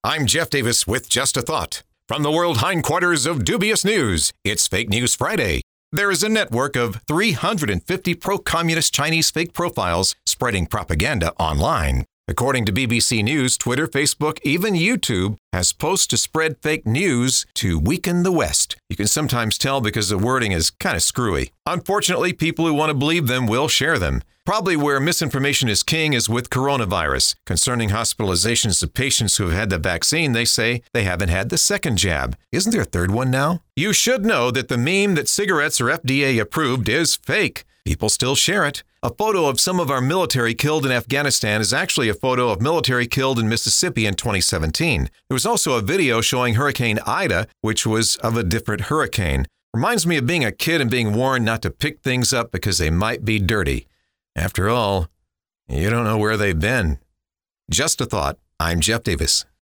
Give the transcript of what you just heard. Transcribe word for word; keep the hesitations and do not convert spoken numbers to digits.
I'm Jeff Davis with Just a Thought. From the world hindquarters of dubious news, it's Fake News Friday. There is a network of three hundred fifty pro-communist Chinese fake profiles spreading propaganda online. According to B B C News, Twitter, Facebook, even YouTube has posts to spread fake news to weaken the West. You can sometimes tell because the wording is kind of screwy. Unfortunately, people who want to believe them will share them. Probably where misinformation is king is with coronavirus. Concerning hospitalizations of patients who have had the vaccine, they say they haven't had the second jab. Isn't there a third one now? You should know that the meme that cigarettes are F D A approved is fake. People still share it. A photo of some of our military killed in Afghanistan is actually a photo of military killed in Mississippi in twenty seventeen. There was also a video showing Hurricane Ida, which was of a different hurricane. Reminds me of being a kid and being warned not to pick things up because they might be dirty. After all, you don't know where they've been. Just a thought. I'm Jeff Davis.